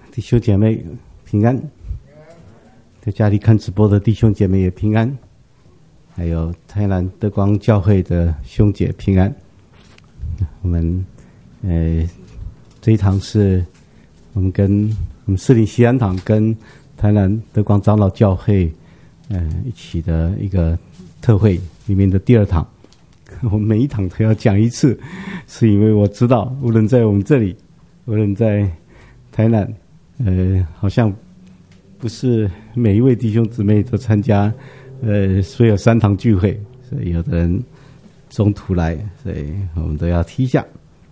弟兄姐妹平安，在家里看直播的弟兄姐妹也平安，还有台南德光教会的兄姐平安。我们这一堂是我们士林西安堂跟台南德光长老教会一起的一个特会里面的第二堂。我们每一堂都要讲一次，是因为我知道无论在我们这里，无论在台南，好像不是每一位弟兄姊妹都参加所有3堂聚会，所以有的人中途来，所以我们都要提一下。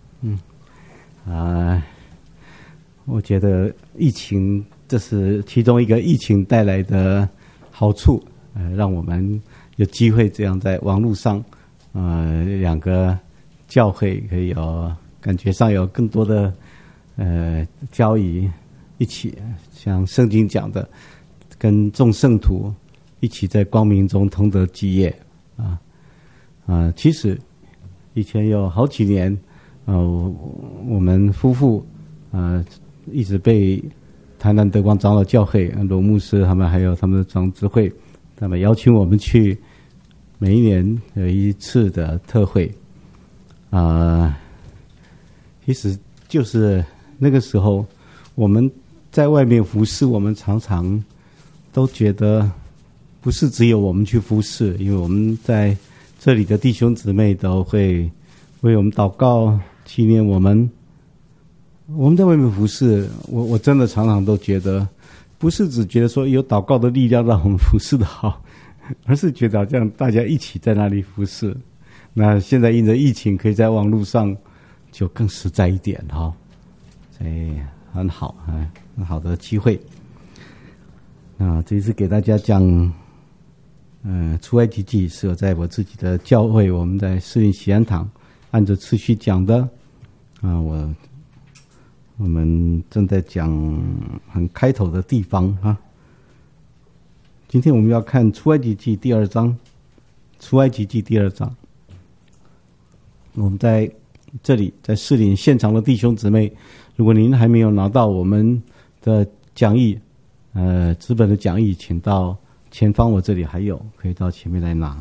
我觉得疫情这是其中一个疫情带来的好处，让我们有机会这样在网络上2个教会可以有感觉上有更多的交易，一起像圣经讲的，跟众圣徒一起在光明中同得基业其实以前有好几年我们夫妇一直被台南德光长老教会罗牧师他们还有他们的长执会，他们邀请我们去每一年有一次的特会其实就是那个时候我们在外面服侍，我们常常都觉得不是只有我们去服侍，因为我们在这里的弟兄姊妹都会为我们祷告纪念我们在外面服侍，我真的常常都觉得不是只觉得说有祷告的力量让我们服侍的好，而是觉得好像大家一起在那里服侍。那现在因着疫情可以在网络上就更实在一点所以很好很好的机会。那这一次给大家讲出埃及记是我在我自己的教会，我们在士林喜安堂按着次序讲的我们正在讲很开头的地方今天我们要看出埃及记第2章，出埃及记第2章。我们在这里在士林现场的弟兄姊妹，如果您还没有拿到我们的讲义纸本的讲义，请到前方，我这里还有，可以到前面来拿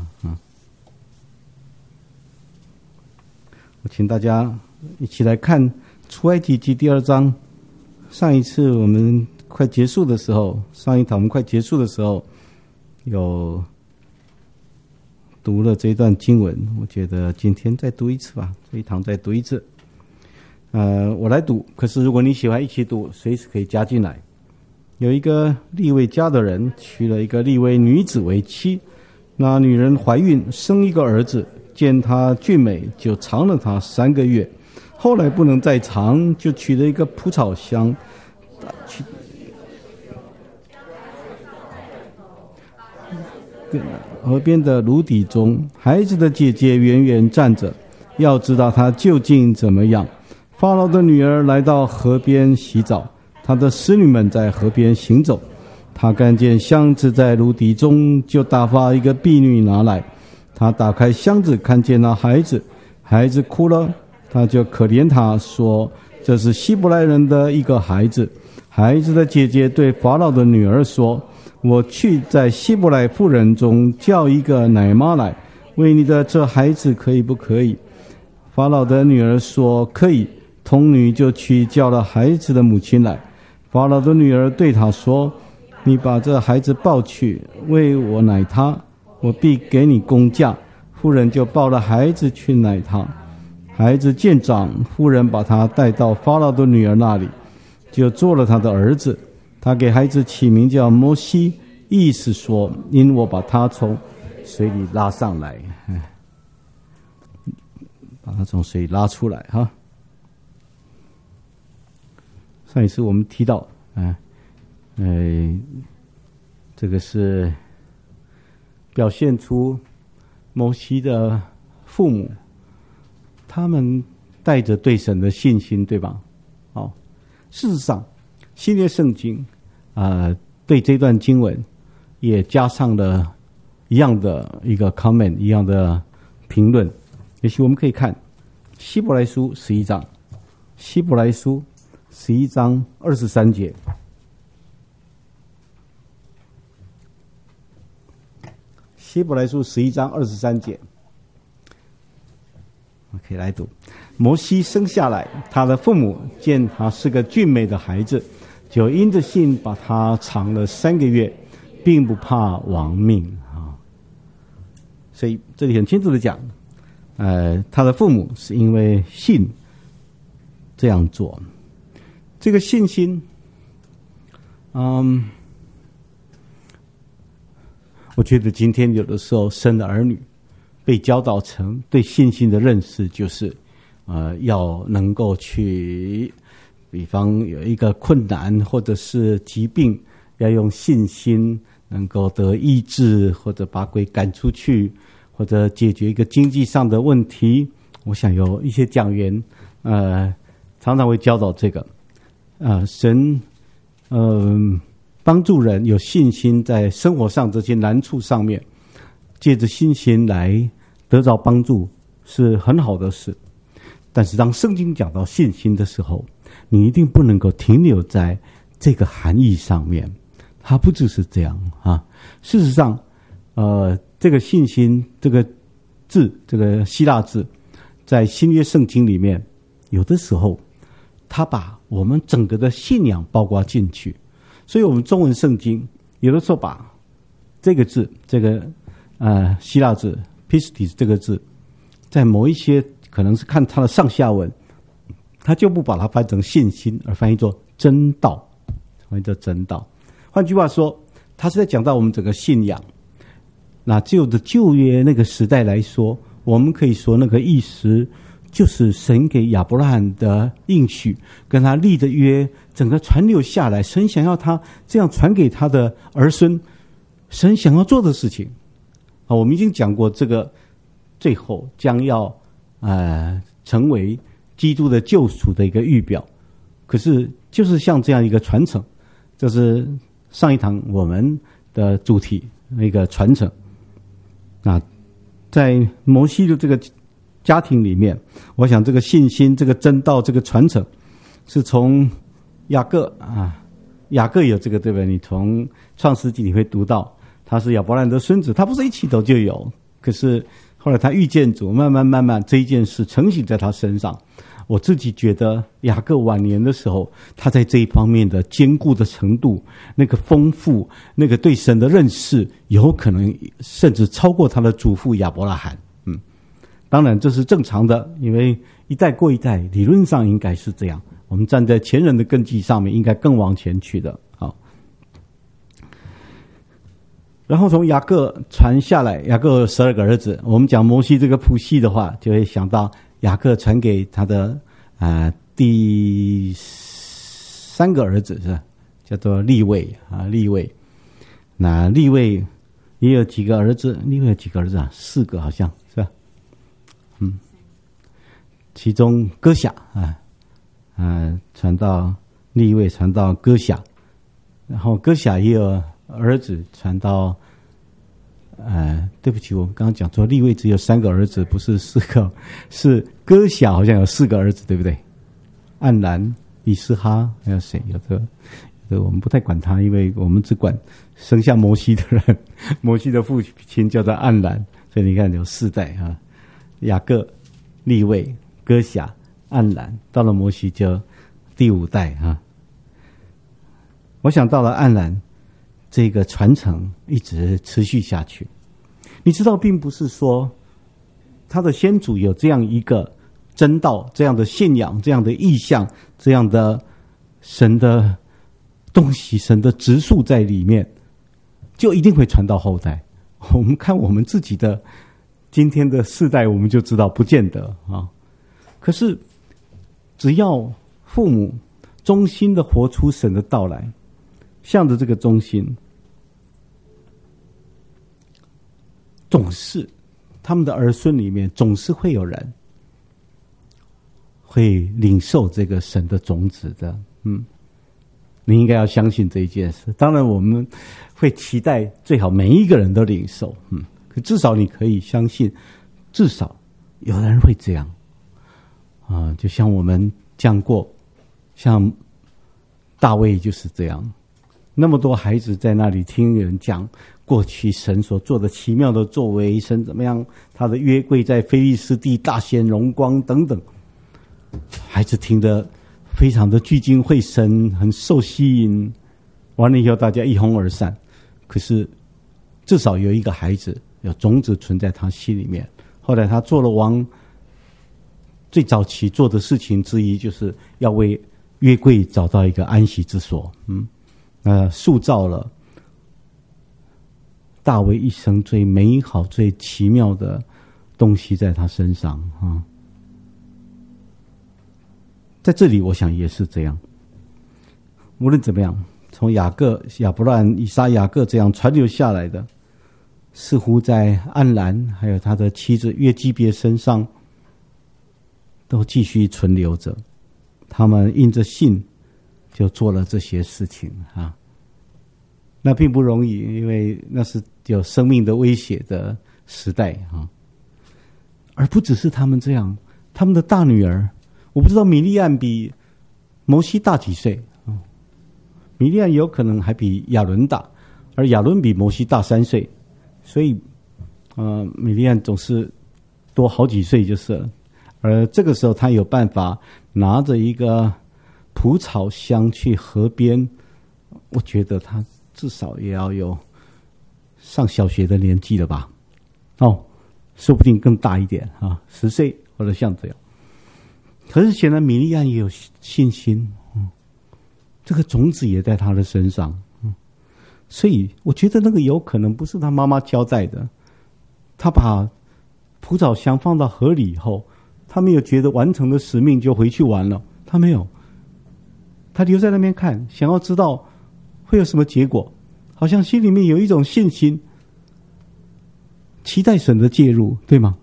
我请大家一起来看出埃及记第2章。上一次我们快结束的时候，上一堂我们快结束的时候有读了这一段经文，我觉得今天再读一次吧，这一堂再读一次。我来读，可是如果你喜欢一起读，随时可以加进来。有一个利未家的人娶了一个利未女子为妻，那女人怀孕生一个儿子，见她俊美，就藏了她3个月。后来不能再藏，就取了一个蒲草箱，河边的芦底中，孩子的姐姐远远站着，要知道她究竟怎么样。法老的女儿来到河边洗澡，她的使女们在河边行走，她看见箱子在芦底中，就打发一个婢女拿来。她打开箱子，看见那孩子，孩子哭了，她就可怜他，说这是希伯来人的一个孩子。孩子的姐姐对法老的女儿说，我去在希伯来妇人中叫一个奶妈来为你的这孩子，可以不可以？法老的女儿说可以。童女就去叫了孩子的母亲来。法老的女儿对她说，你把这孩子抱去为我奶他，我必给你工价。妇人就抱了孩子去奶他。孩子渐长，妇人把他带到法老的女儿那里，就做了他的儿子。他给孩子起名叫摩西，意思说因我把他从水里拉上来，把他从水里拉出来上一次我们提到这个是表现出摩西的父母他们带着对神的信心，对吧？事实上新约圣经对这段经文也加上了一样的一个 comment， 一样的评论。也许我们可以看希伯来书11章，希伯来书11章23节。 希伯来书11章23节，我可以来读。摩西生下来，他的父母见他是个俊美的孩子，就因着信把他藏了3个月，并不怕亡命啊。所以这里很清楚的讲，他的父母是因为信这样做。这个信心，我觉得今天有的时候生的儿女被教导成对信心的认识就是要能够去，比方有一个困难或者是疾病，要用信心能够得医治，或者把鬼赶出去，或者解决一个经济上的问题。我想有一些讲员常常会教导这个神帮助人有信心，在生活上这些难处上面，借着信心来得到帮助是很好的事。但是当圣经讲到信心的时候，你一定不能够停留在这个含义上面，它不只是这样啊。事实上这个信心这个字，这个希腊字，在新约圣经里面有的时候它把我们整个的信仰包括进去。所以我们中文圣经有的时候把这个字，这个希腊字 pistis 这个字，在某一些可能是看它的上下文，他就不把它翻成信心，而翻译作真道，翻译作真道。换句话说，他是在讲到我们整个信仰。那就着旧约那个时代来说，我们可以说那个意思就是神给亚伯拉罕的应许，跟他立的约，整个传流下来，神想要他这样传给他的儿孙，神想要做的事情。我们已经讲过这个最后将要成为基督的救赎的一个预表。可是就是像这样一个传承，这是上一堂我们的主题，一个传承。那在摩西的这个家庭里面，我想这个信心，这个真道，这个传承是从雅各有这个，对不对？你从创世纪你会读到他是亚伯兰的孙子，他不是一起头就有，可是后来他遇见主，慢慢这一件事成型在他身上。我自己觉得雅各晚年的时候，他在这一方面的坚固的程度，那个丰富，那个对神的认识，有可能甚至超过他的祖父亚伯拉罕。当然这是正常的，因为一代过一代，理论上应该是这样。我们站在前人的根基上面，应该更往前去的。好，然后从雅各传下来，雅各有12个儿子。我们讲摩西这个谱系的话，就会想到雅各传给他的第3个儿子，是吧？叫做利未利未。那利未也有几个儿子？利未有几个儿子啊？4个好像是吧？其中歌辖传到利未，传到歌辖，然后歌辖也有儿子传到对不起，我刚刚讲错，利未只有3个儿子，不是4个，是歌辖好像有4个儿子，对不对？暗兰、以斯哈，还有谁？有的我们不太管他，因为我们只管生下摩西的人，摩西的父亲叫做暗兰，所以你看有4代雅各、利未、歌辖、暗兰，到了摩西就第5代我想到了暗兰，这个传承一直持续下去。你知道，并不是说他的先祖有这样一个真道，这样的信仰，这样的意象，这样的神的东西，神的植树在里面，就一定会传到后代。我们看我们自己的今天的世代，我们就知道不见得可是只要父母忠心的活出神的道来，向着这个忠心，总是他们的儿孙里面总是会有人会领受这个神的种子的。你应该要相信这一件事。当然我们会期待最好每一个人都领受，可至少你可以相信，至少有人会这样就像我们讲过，像大卫就是这样，那么多孩子在那里听人讲过去神所做的奇妙的作为，神怎么样，他的约柜在非利士地大显荣光等等。孩子听得非常的聚精会神，很受吸引。完了以后，大家一哄而散。可是至少有一个孩子有种子存在他心里面。后来他做了王，最早期做的事情之一就是要为约柜找到一个安息之所。塑造了大卫一生最美好、最奇妙的东西在他身上啊。在这里，我想也是这样。无论怎么样，从雅各、亚伯兰、以撒、雅各这样传流下来的，似乎在暗兰还有他的妻子约基别身上，都继续存留着。他们因着信，就做了这些事情啊。那并不容易，因为那是有生命的威胁的时代啊。而不只是他们这样，他们的大女儿，我不知道米利暗比摩西大几岁啊？米利暗有可能还比亚伦大，而亚伦比摩西大3岁，所以米利暗总是多好几岁就是了。而这个时候，他有办法拿着一个蒲草箱去河边，我觉得他至少也要有上小学的年纪了吧？说不定更大一点啊，10岁或者像这样。可是显然米利暗也有信心，这个种子也在他的身上，所以我觉得那个有可能不是他妈妈交代的。他把蒲草箱放到河里以后，他没有觉得完成了使命就回去玩了，他没有，他留在那边看，想要知道会有什么结果，好像心里面有一种信心，期待神的介入，对吗？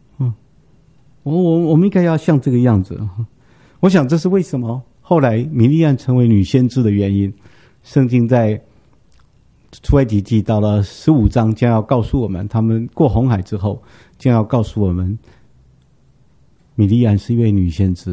我们应该要像这个样子。我想这是为什么后来米利暗成为女先知的原因。圣经在出埃及记到了15章，将要告诉我们，他们过红海之后，将要告诉我们，米利暗是一位女先知。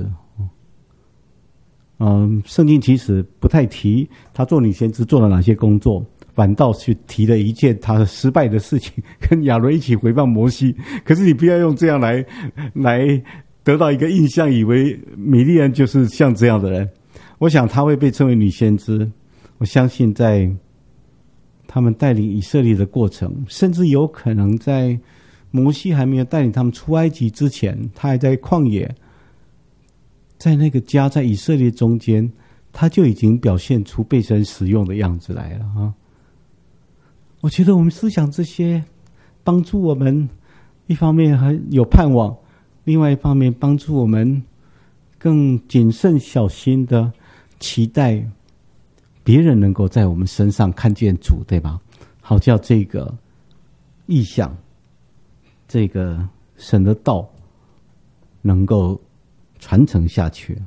圣经其实不太提她做女先知做了哪些工作，反倒去提了一件她失败的事情，跟亚伦一起回谤摩西。可是你不要用这样来得到一个印象，以为米利暗就是像这样的人。我想她会被称为女先知。我相信在他们带领以色列的过程，甚至有可能在摩西还没有带领他们出埃及之前，他还在旷野，在那个家，在以色列中间，他就已经表现出被神使用的样子来了啊！我觉得我们思想这些，帮助我们一方面很有盼望，另外一方面帮助我们更谨慎小心的期待别人能够在我们身上看见主，对吧？好叫这个意象，这个神的道能够传承下去。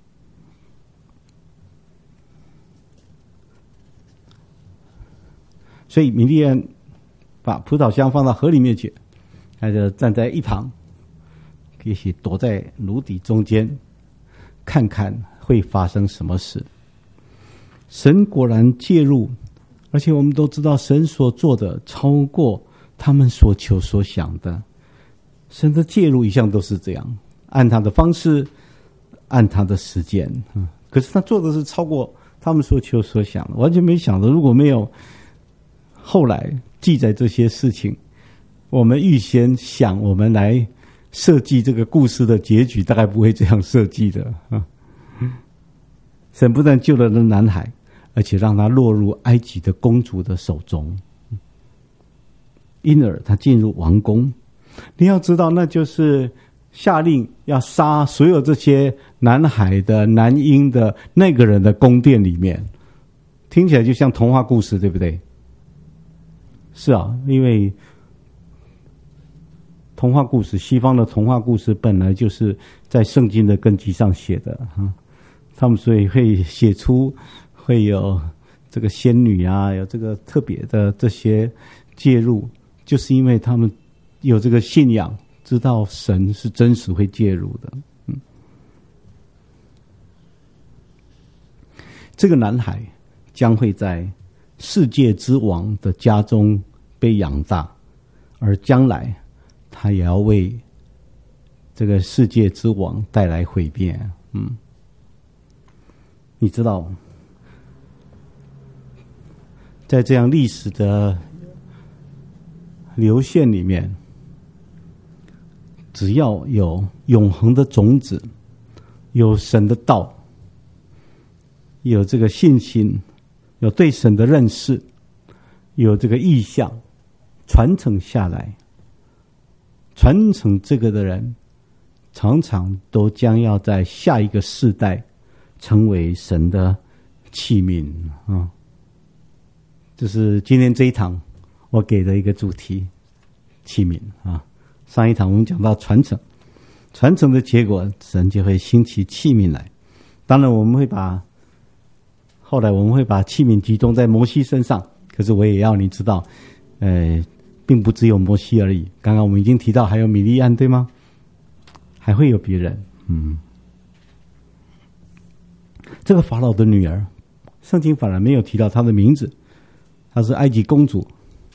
所以米利暗把葡萄箱放到河里面去，他就站在一旁，也许躲在芦底中间，看看会发生什么事。神果然介入，而且我们都知道神所做的超过他们所求所想的。神的介入一向都是这样，按他的方式，按他的时间。可是他做的是超过他们所求所想的，完全没想到，如果没有后来记载这些事情，我们预先想我们来设计这个故事的结局，大概不会这样设计的。神不但救了那男孩，而且让他落入埃及的公主的手中，因而他进入王宫。你要知道，那就是下令要杀所有这些南海的男婴的那个人的宫殿里面。听起来就像童话故事，对不对？是啊，因为童话故事，西方的童话故事本来就是在圣经的根基上写的，他们所以会写出会有这个仙女啊，有这个特别的这些介入，就是因为他们有这个信仰，知道神是真实会介入的。这个男孩将会在世界之王的家中被养大，而将来他也要为这个世界之王带来毁灭。你知道，在这样历史的流线里面，只要有永恒的种子，有神的道，有这个信心，有对神的认识，有这个意向，传承下来，传承这个的人常常都将要在下一个世代成为神的器皿啊！这是今天这一堂我给的一个主题，器皿啊。上一堂我们讲到传承，传承的结果，神就会兴起器皿来。当然后来我们会把器皿集中在摩西身上，可是我也要你知道，并不只有摩西而已。刚刚我们已经提到还有米利暗，对吗？还会有别人。这个法老的女儿，圣经反而没有提到她的名字，她是埃及公主。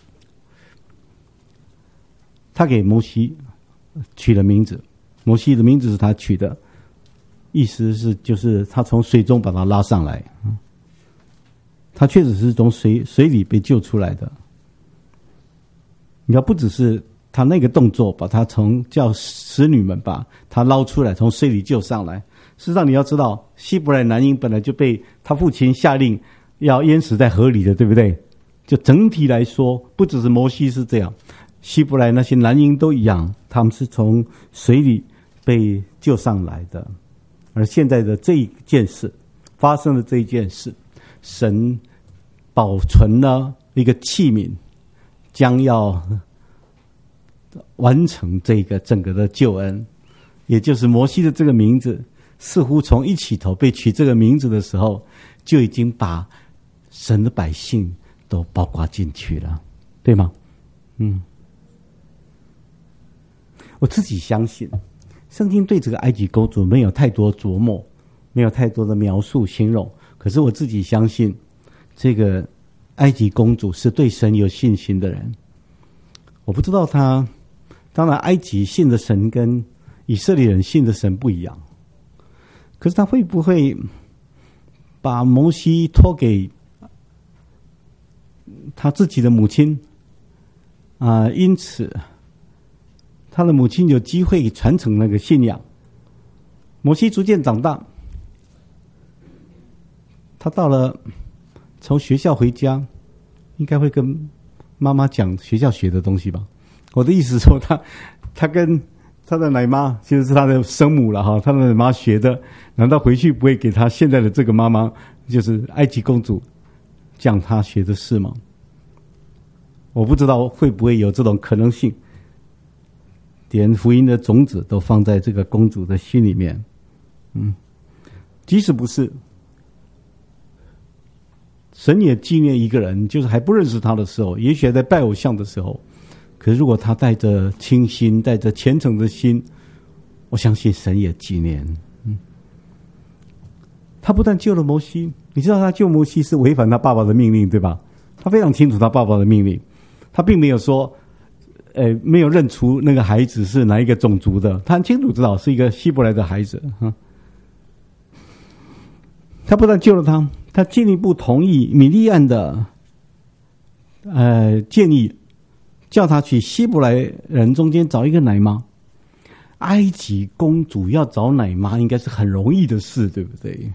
她给摩西取了名字，摩西的名字是她取的，意思是就是她从水中把她拉上来。她确实是从水里被救出来的。你要不只是她那个动作把她叫使女们把她捞出来，从水里救上来。事实上你要知道，希伯来男婴本来就被他父亲下令要淹死在河里的，对不对？就整体来说，不只是摩西是这样，希伯来那些男婴都一样，他们是从水里被救上来的。而现在的这一件事，发生的这一件事，神保存了一个器皿，将要完成这个整个的救恩，也就是摩西的这个名字，似乎从一起头被取这个名字的时候，就已经把神的百姓都包括进去了，对吗？我自己相信，圣经对这个埃及公主没有太多琢磨，没有太多的描述形容，可是我自己相信，这个埃及公主是对神有信心的人。我不知道当然埃及信的神跟以色列人信的神不一样，可是他会不会把摩西托给他自己的母亲因此他的母亲有机会传承那个信仰。摩西逐渐长大，他到了从学校回家，应该会跟妈妈讲学校学的东西吧。我的意思说，他跟他的奶妈其实是他的生母了哈，他的奶妈学的，难道回去不会给他现在的这个妈妈，就是埃及公主，讲他学的事吗？我不知道会不会有这种可能性，连福音的种子都放在这个公主的心里面。即使不是，神也纪念一个人，就是还不认识他的时候，也许还在拜偶像的时候，可是如果他带着清心，带着虔诚的心，我相信神也纪念。他不但救了摩西，你知道他救摩西是违反他爸爸的命令，对吧？他非常清楚他爸爸的命令，他并没有说没有认出那个孩子是哪一个种族的，他很清楚知道是一个希伯来的孩子。他不但救了他，他进一步同意米利暗的建议，叫他去希伯来人中间找一个奶妈。埃及公主要找奶妈应该是很容易的事，对不对？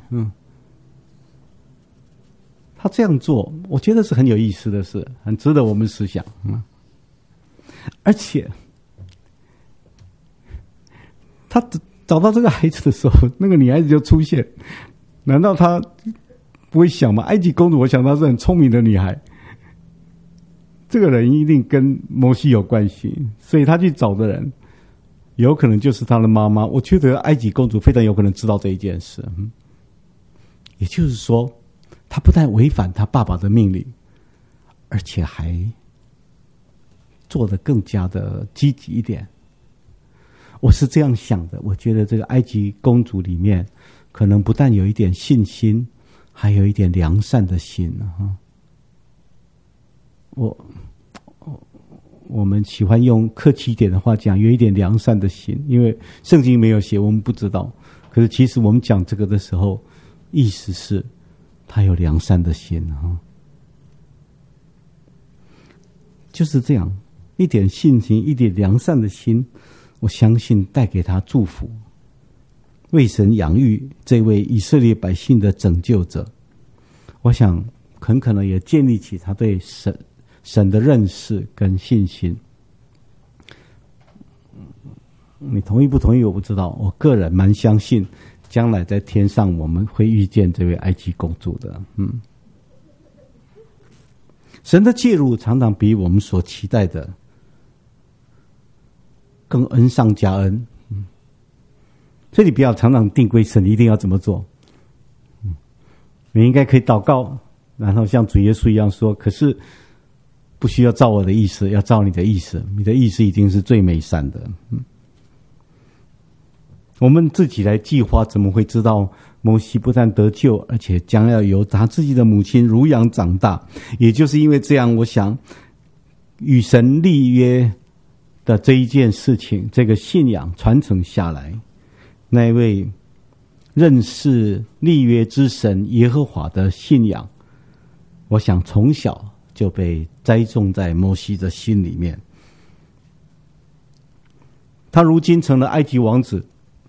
他这样做，我觉得是很有意思的事，很值得我们思想。而且他找到这个孩子的时候，那个女孩子就出现，难道他不会想吗？埃及公主，我想她是很聪明的女孩，这个人一定跟摩西有关系，所以他去找的人有可能就是他的妈妈。我觉得埃及公主非常有可能知道这一件事。也就是说，他不但违反他爸爸的命令，而且还做得更加的积极一点。我是这样想的，我觉得这个埃及公主里面可能不但有一点信心，还有一点良善的心。 我们喜欢用客气一点的话讲，有一点良善的心，因为圣经没有写，我们不知道。可是其实我们讲这个的时候，意思是他有良善的心啊，就是这样，一点信心，一点良善的心，我相信带给他祝福，为神养育这位以色列百姓的拯救者。我想很可能也建立起他对神的认识跟信心。你同意不同意我不知道，我个人蛮相信将来在天上我们会遇见这位埃及公主的。神的介入常常比我们所期待的更恩上加恩。所以你不要常常定规神一定要怎么做。你应该可以祷告，然后像主耶稣一样说，可是不需要照我的意思，要照你的意思，你的意思一定是最美善的。我们自己来计划，怎么会知道摩西不但得救，而且将要由他自己的母亲乳养长大？也就是因为这样，我想与神立约的这一件事情，这个信仰传承下来，那一位认识立约之神耶和华的信仰，我想从小就被栽种在摩西的心里面。他如今成了埃及王子，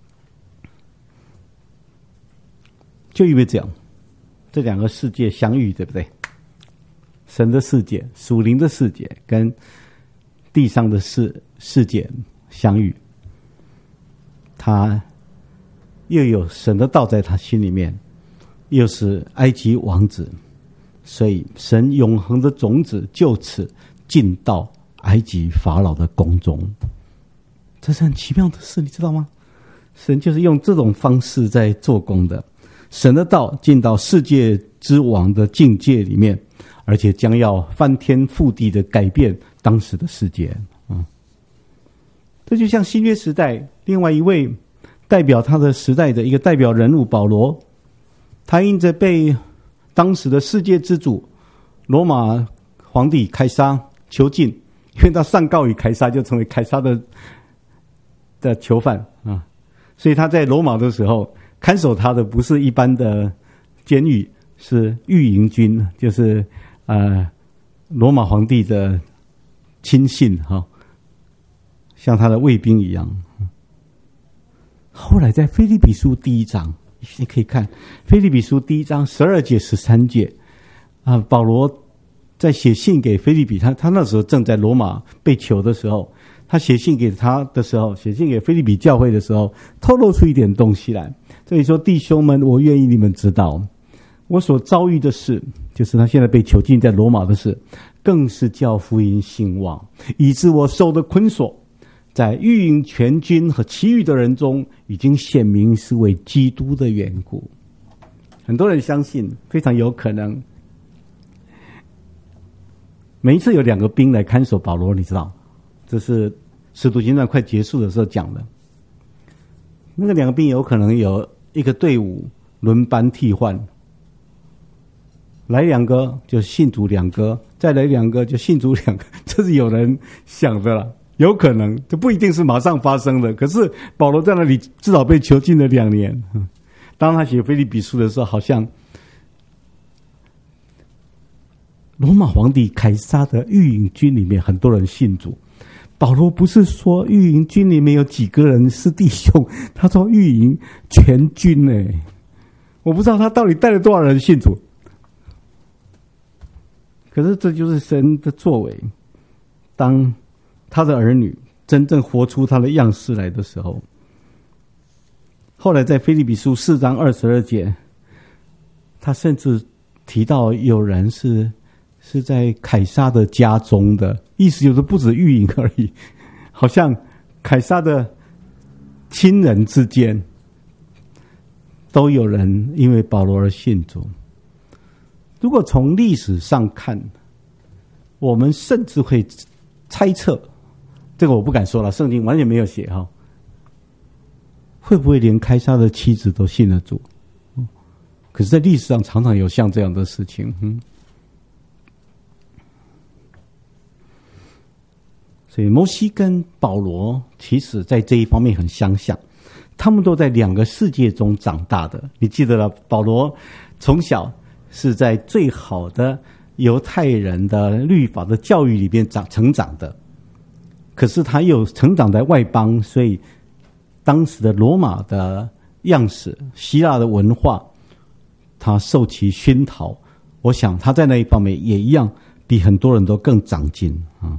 就因为这样，这两个世界相遇，对不对？神的世界、属灵的世界跟地上的世界相遇，他又有神的道在他心里面，又是埃及王子，所以神永恒的种子就此进到埃及法老的宫中。这是很奇妙的事，你知道吗？神就是用这种方式在做工的。神的道进到世界之王的境界里面，而且将要翻天覆地的改变当时的世界。这就像新约时代另外一位代表他的时代的一个代表人物保罗，他因着被当时的世界之主罗马皇帝凯撒囚禁，因为他上告于凯撒，就成为凯撒的囚犯啊。所以他在罗马的时候，看守他的不是一般的监狱，是御营军，就是罗马皇帝的亲信哈，像他的卫兵一样。后来在腓立比书第1章，你可以看腓立比书第1章12节13节保罗在写信给腓立比，他那时候正在罗马被囚的时候，他写信给他的时候，写信给腓立比教会的时候，透露出一点东西来。这里说，弟兄们，我愿意你们知道，我所遭遇的事，就是他现在被囚禁在罗马的事，更是叫福音兴旺，以致我受的捆锁，在御营全军和其余的人中，已经显明是为基督的缘故。很多人相信，非常有可能，每一次有2个兵来看守保罗，你知道，这是使徒行传快结束的时候讲的。那个2个兵有可能有一个队伍轮班替换，来2个就信主2个，再来2个就信主2个，这是有人想的啦，有可能，这不一定是马上发生的。可是保罗在那里至少被囚禁了2年。当他写腓立比书的时候，好像罗马皇帝凯撒的御营军里面很多人信主。保罗不是说御营军里面有几个人是弟兄，他说御营全军耶。我不知道他到底带了多少人信主，可是这就是神的作为。当他的儿女真正活出他的样式来的时候，后来在腓立比书4章22节，他甚至提到有人是在凯撒的家中的，意思就是不止御营而已，好像凯撒的亲人之间都有人因为保罗而信主。如果从历史上看，我们甚至会猜测，这个我不敢说了，圣经完全没有写哈，会不会连凯撒的妻子都信了主？可是在历史上常常有像这样的事情。 所以摩西跟保罗其实在这一方面很相像，他们都在两个世界中长大的。你记得了，保罗从小是在最好的犹太人的律法的教育里面成长的，可是他又成长在外邦，所以当时的罗马的样式、希腊的文化，他受其熏陶。我想他在那一方面也一样，比很多人都更长进啊。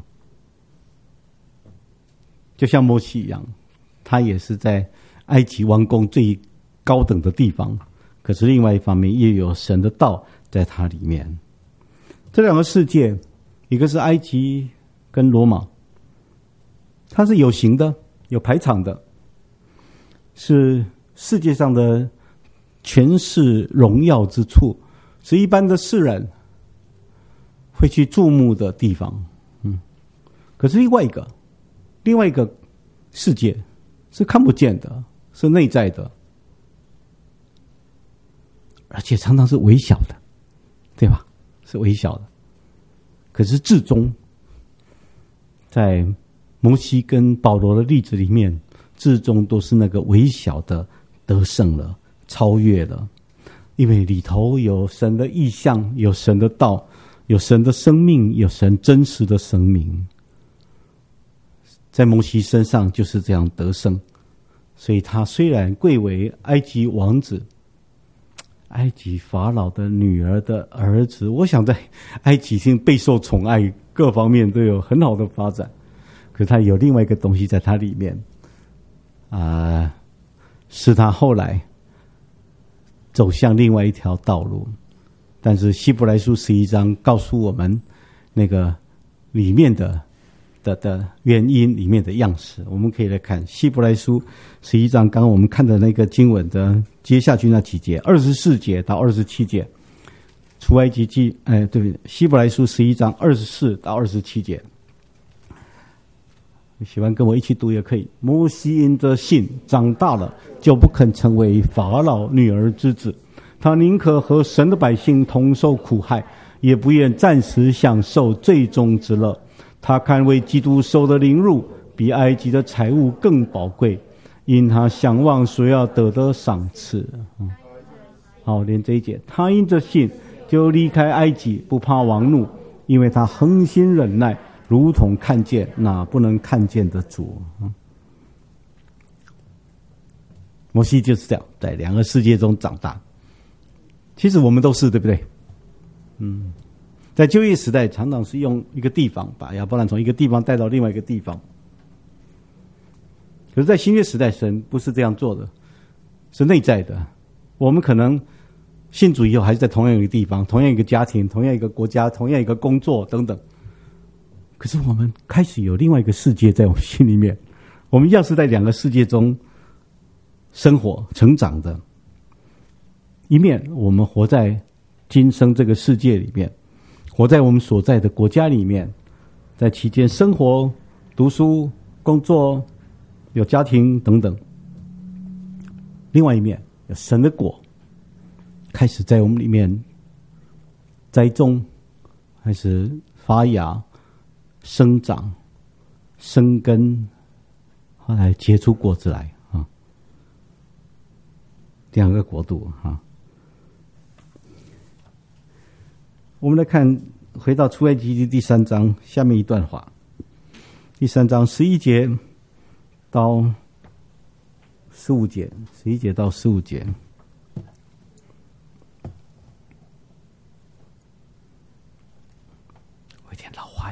就像摩西一样，他也是在埃及王宫最高等的地方，可是另外一方面也有神的道在他里面。这两个世界，一个是埃及跟罗马，它是有形的、有排场的，是世界上的权势荣耀之处，是一般的世人会去注目的地方。可是另外一个世界是看不见的，是内在的，而且常常是微小的，对吧？是微小的。可是至终在摩西跟保罗的例子里面，至终都是那个微小的得胜了，超越了，因为里头有神的意象，有神的道，有神的生命，有神真实的生命。在摩西身上就是这样得胜，所以他虽然贵为埃及王子，埃及法老的女儿的儿子，我想在埃及已经备受宠爱，各方面都有很好的发展。可是他有另外一个东西在他里面，是他后来走向另外一条道路。但是希伯来书11章告诉我们那个里面的原因，里面的样式。我们可以来看希伯来书11章，刚刚我们看的那个经文的接下去那几节，24节到27节，出埃及记，希伯来书11章24到27节。你喜欢跟我一起读也可以。摩西因着信长大了，就不肯成为法老女儿之子，他宁可和神的百姓同受苦害，也不愿暂时享受最终之乐。他看为基督受的凌辱，比埃及的财物更宝贵，因他想望所要得的赏赐。好，连这一节，他因着信就离开埃及，不怕王怒，因为他恒心忍耐，如同看见那不能看见的主。摩西就是这样在两个世界中长大。其实我们都是，对不对？在旧约时代常常是用一个地方把亚伯兰从一个地方带到另外一个地方，可是在新约时代神不是这样做的，是内在的。我们可能信主以后还是在同样一个地方，同样一个家庭，同样一个国家，同样一个工作等等，可是我们开始有另外一个世界在我们心里面，我们一样是在两个世界中生活成长的。一面我们活在今生这个世界里面，活在我们所在的国家里面，在期间生活、读书、工作，有家庭等等。另外一面有神的果开始在我们里面栽种，开始发芽、生长、生根，后来结出果子来啊。两个国度啊。我们来看，回到出埃及记第3章下面一段话，第3章11节到15节，11节到15节。我有点老花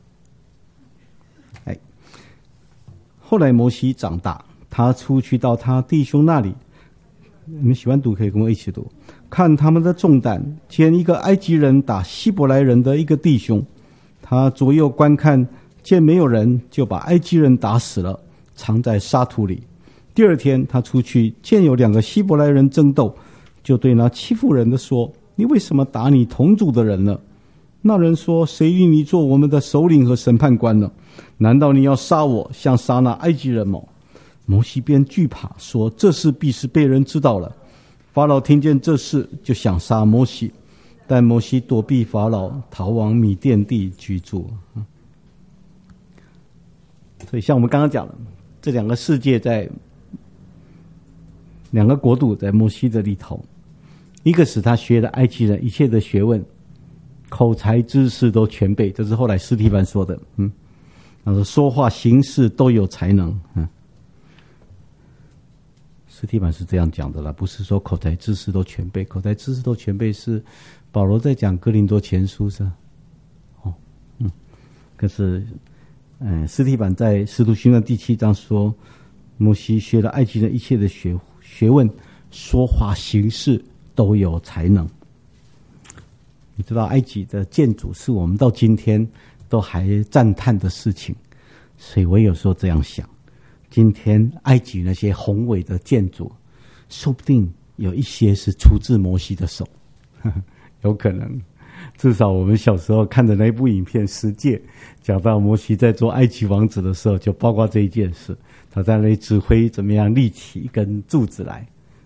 眼。后来摩西长大，他出去到他弟兄那里，你们喜欢读可以跟我一起读。看他们的重担，见一个埃及人打希伯来人的一个弟兄，他左右观看，见没有人，就把埃及人打死了，藏在沙土里。第二天他出去，见有2个希伯来人争斗，就对那欺负人的说：你为什么打你同族的人呢？那人说：谁令你做我们的首领和审判官呢？难道你要杀我，像杀那埃及人吗？摩西便惧怕，说：这事必是被人知道了。法老听见这事，就想杀摩西，但摩西躲避法老，逃往米甸地居住。 所以像我们刚刚讲的，这两个世界在两个国度在摩西的里头，一个使他学了埃及人一切的学问，口才知识都全备，这是后来司提反说的。他说说话行事都有才能。司提反是这样讲的啦，不是说口才知识都全备，口才知识都全备是保罗在讲哥林多前书是。可是司提反在使徒行传第7章说，摩西学了埃及人一切的学问，说话行事都有才能。你知道埃及的建筑是我们到今天都还赞叹的事情，所以我有时候这样想，今天埃及那些宏伟的建筑，说不定有一些是出自摩西的手，有可能。至少我们小时候看的那部影片《十诫》，讲到摩西在做埃及王子的时候，就包括这一件事，他在那里指挥怎么样立起一根柱子来。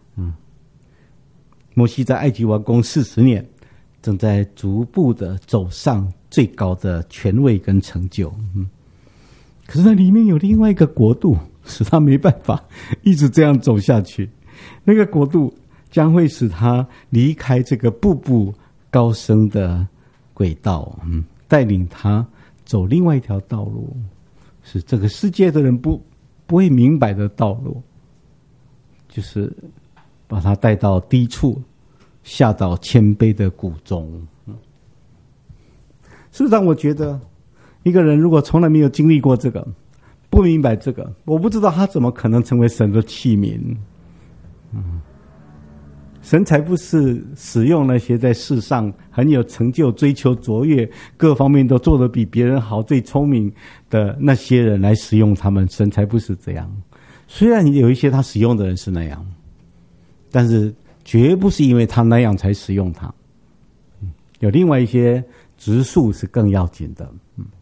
摩西在埃及王宫40年，正在逐步的走上最高的权位跟成就。可是那里面有另外一个国度，使他没办法一直这样走下去。那个国度将会使他离开这个步步高升的轨道，带领他走另外一条道路，是这个世界的人不会明白的道路，就是把他带到低处，下到谦卑的谷中。事实上我觉得一个人如果从来没有经历过这个，不明白这个，我不知道他怎么可能成为神的器皿。神才不是使用那些在世上很有成就、追求卓越、各方面都做得比别人好、最聪明的那些人来使用他们，神才不是这样。虽然有一些他使用的人是那样，但是绝不是因为他那样才使用他。有另外一些质素是更要紧的。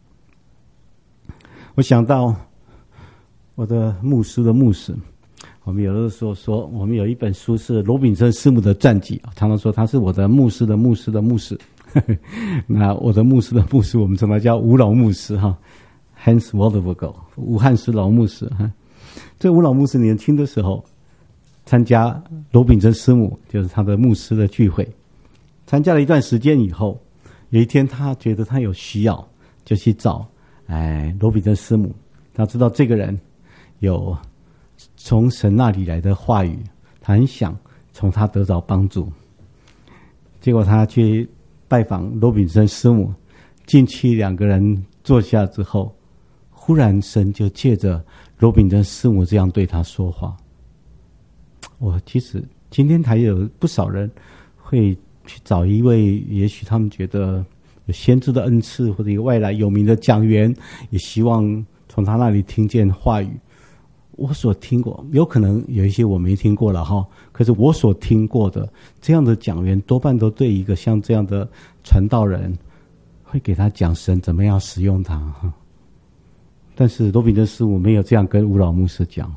我想到我的牧师的牧师，我们有的时候说，我们有一本书是罗炳森师母的传记，常常说他是我的牧师的牧师的牧师。那我的牧师的牧师，我们称他叫吴老牧师哈 ，Hans Waldvogel， 吴汉斯老牧师哈。这吴老牧师年轻的时候参加罗炳森师母，就是他的牧师的聚会，参加了一段时间以后，有一天他觉得他有需要，就去找罗炳森师母。他知道这个人有从神那里来的话语，他很想从他得到帮助。结果他去拜访罗炳森师母，进去两个人坐下之后，忽然神就借着罗炳森师母这样对他说话。其实今天还有不少人会去找一位，也许他们觉得有先知的恩赐，或者一个外来有名的讲员，也希望从他那里听见话语。我所听过，有可能有一些我没听过了哈，可是我所听过的这样的讲员，多半都对一个像这样的传道人，会给他讲神怎么样使用他哈。但是罗炳森师母没有这样跟吴老牧师讲，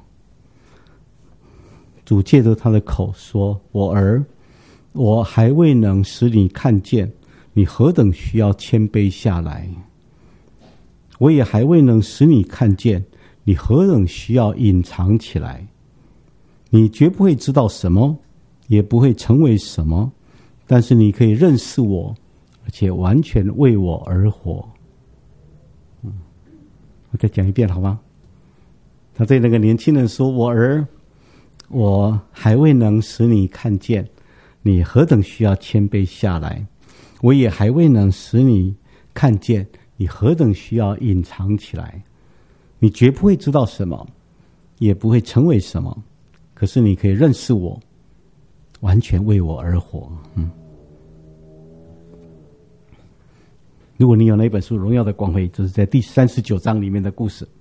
主借着他的口说：“我儿，我还未能使你看见，你何等需要谦卑下来；我也还未能使你看见，你何等需要隐藏起来。你绝不会知道什么，也不会成为什么，但是你可以认识我，而且完全为我而活。”我再讲一遍好吗？他对那个年轻人说：“我儿，我还未能使你看见，你何等需要谦卑下来；我也还未能使你看见，你何等需要隐藏起来。你绝不会知道什么，也不会成为什么，可是你可以认识我，完全为我而活。”如果你有那本书《荣耀的光辉》，这是在第39章里面的故事。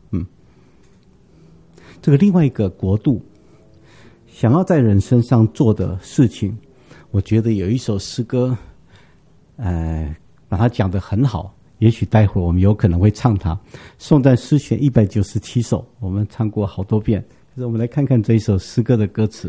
这个另外一个国度想要在人身上做的事情，我觉得有一首诗歌，把它讲得很好。也许待会儿我们有可能会唱它。颂赞诗选197首，我们唱过好多遍。可是我们来看看这一首诗歌的歌词。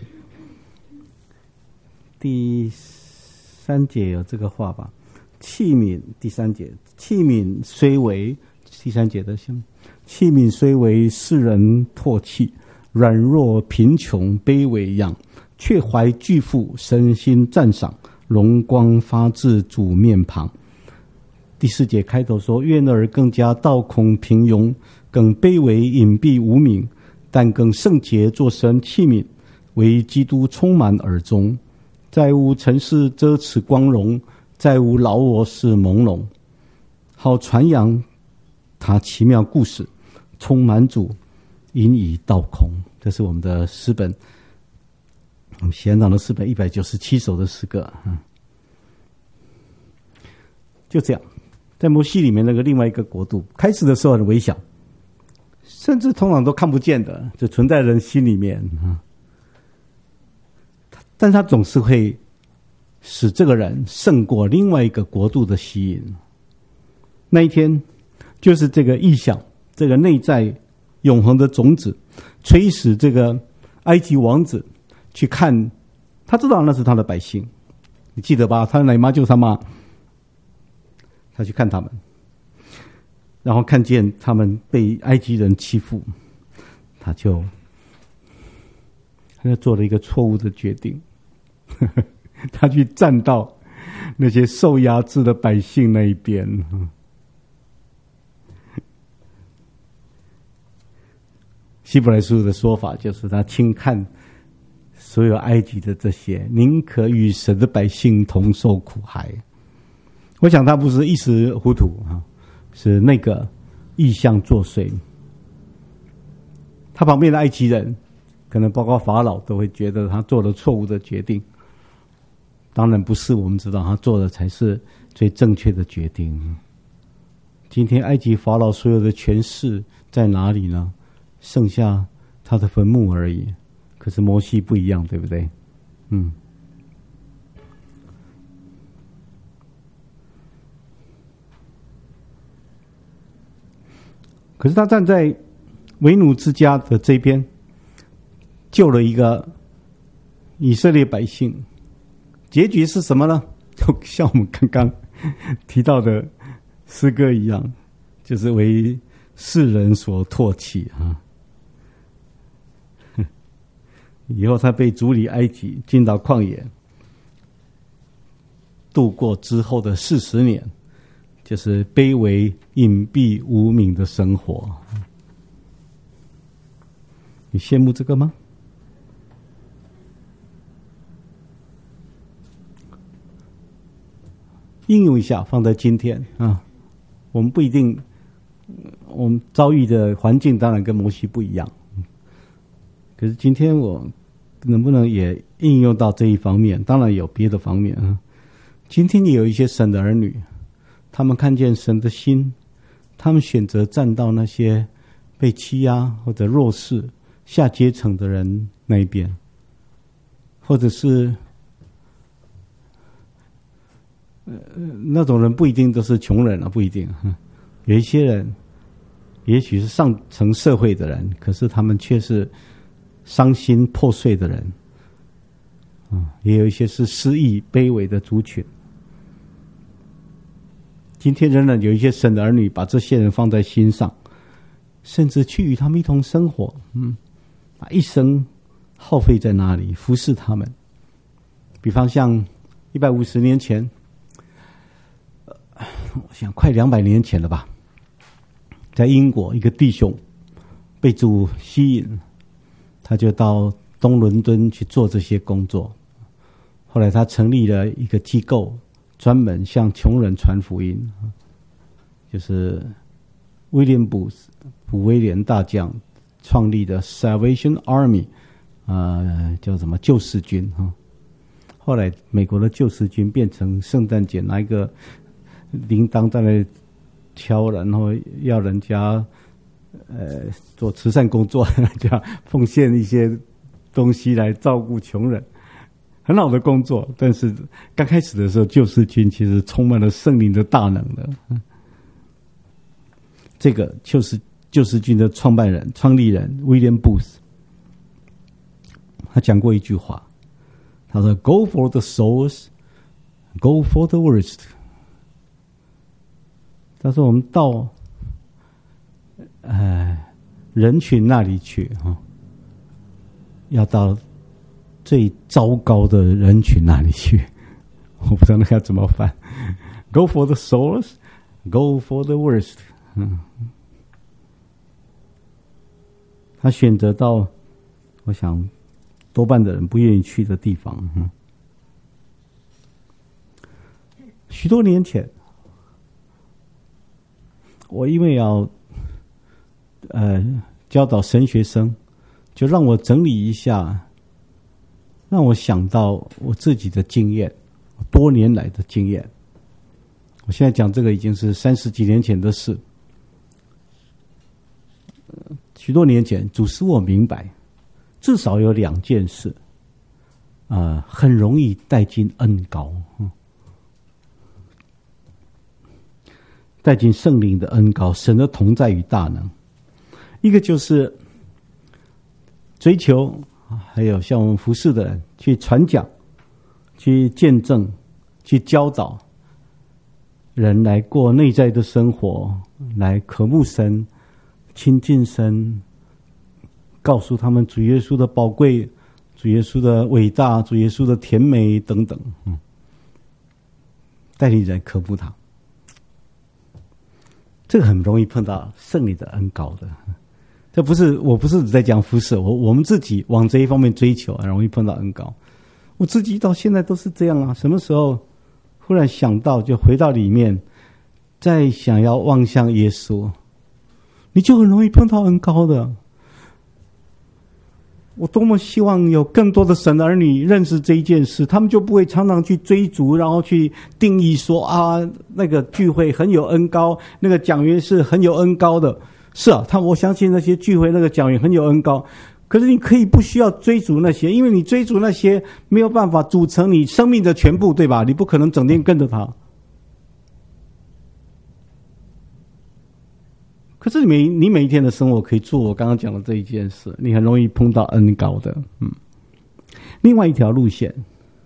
第3节有这个话吧。器皿，第3节，器皿虽为第3节的像器皿虽为世人唾弃，软弱贫穷卑微一样，却怀巨富，身心赞赏，荣光发自主面旁。第4节开头说，愿儿更加倒空平庸，更卑微隐蔽无名，但更圣洁做神器皿，为基督充满耳中，再无尘世遮此光荣，再无老我是朦胧，好传扬他奇妙故事，充满主，因以倒空。这是我们的诗本，我们喜安堂的诗本197首的诗歌。就这样，在摩西里面那个另外一个国度，开始的时候很微小，甚至通常都看不见的，就存在人心里面，但他总是会使这个人胜过另外一个国度的吸引。那一天就是这个意象，这个内在永恒的种子催使这个埃及王子去看，他知道那是他的百姓，你记得吧？他的奶妈就是他妈，他去看他们，然后看见他们被埃及人欺负，他就做了一个错误的决定他去站到那些受压制的百姓那一边。希伯来书的说法就是他轻看所有埃及的这些，宁可与神的百姓同受苦害。我想他不是一时糊涂，是那个意象作祟。他旁边的埃及人，可能包括法老，都会觉得他做了错误的决定。当然不是，我们知道他做的才是最正确的决定。今天埃及法老所有的权势在哪里呢？剩下他的坟墓而已。可是摩西不一样，对不对？可是他站在为奴之家的这边，救了一个以色列百姓。结局是什么呢？就像我们刚刚提到的诗歌一样，就是为世人所唾弃啊。以后他被逐离埃及，进到旷野，度过之后的40年，就是卑微隐蔽无名的生活。你羡慕这个吗？应用一下，放在今天啊，我们不一定，我们遭遇的环境当然跟摩西不一样，可是今天我能不能也应用到这一方面？当然有别的方面啊。今天也有一些神的儿女，他们看见神的心，他们选择站到那些被欺压或者弱势下阶层的人那一边，或者是那种人不一定都是穷人啊，不一定。有一些人也许是上层社会的人，可是他们却是伤心破碎的人。也有一些是失意卑微的族群。今天仍然有一些神的儿女把这些人放在心上，甚至去与他们一同生活，把一生耗费在那里服侍他们。比方像150年前，我想快200年前了吧，在英国一个弟兄被主吸引，他就到东伦敦去做这些工作。后来他成立了一个机构，专门向穷人传福音，就是威廉普威廉大将创立的 Salvation Army， 叫什么救世军。后来美国的救世军变成圣诞节拿一个铃铛在那敲，然后要人家做慈善工作，这样奉献一些东西来照顾穷人，很好的工作。但是刚开始的时候，救世军其实充满了圣灵的大能的。这个就是救世军的创立人威廉布斯，他讲过一句话，他说 ：“Go for the souls, go for the worst。”他说：“我们到人群那里去要到最糟糕的人群那里去，我不知道那要怎么翻。Go for the souls, go for the worst。他选择到，我想多半的人不愿意去的地方。许多年前，我因为要教导神学生，就让我整理一下，让我想到我自己的经验，多年来的经验。我现在讲这个已经是30几年前的事。许多年前，主使我明白，至少有2件事，很容易带进恩膏，带进圣灵的恩膏，神的同在与大能。一个就是追求，还有像我们服侍的人去传讲、去见证、去教导人来过内在的生活，来渴慕神、亲近神，告诉他们主耶稣的宝贵、主耶稣的伟大、主耶稣的甜美等等，带领人渴慕他。这个很容易碰到圣灵的恩膏的。我不是只在讲服侍，我们自己往这一方面追求，很容易碰到恩膏。我自己到现在都是这样啊，什么时候忽然想到就回到里面，再想要望向耶稣，你就很容易碰到恩膏的。我多么希望有更多的神儿女认识这一件事，他们就不会常常去追逐，然后去定义说那个聚会很有恩膏，那个讲员是很有恩膏的。是啊，我相信那些聚会那个讲员很有恩膏，可是你可以不需要追逐那些，因为你追逐那些没有办法组成你生命的全部，对吧？你不可能整天跟着他。可是你每一天的生活可以做我刚刚讲的这一件事，你很容易碰到恩膏的。另外一条路线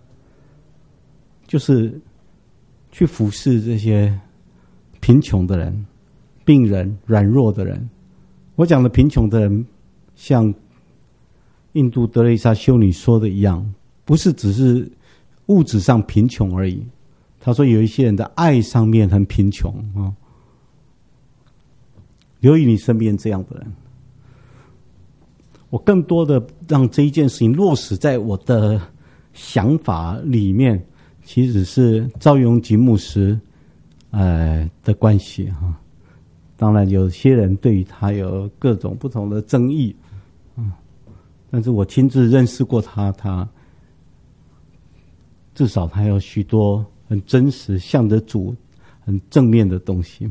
就是去服侍这些贫穷的人、病人、软弱的人。我讲的贫穷的人，像印度德蕾莎修女说的一样，不是只是物质上贫穷而已。她说有一些人的爱上面很贫穷啊。留意你身边这样的人。我更多的让这一件事情落实在我的想法里面，其实是赵永吉牧师的关系哈。当然有些人对于他有各种不同的争议，但是我亲自认识过他至少他有许多很真实向着主很正面的东西。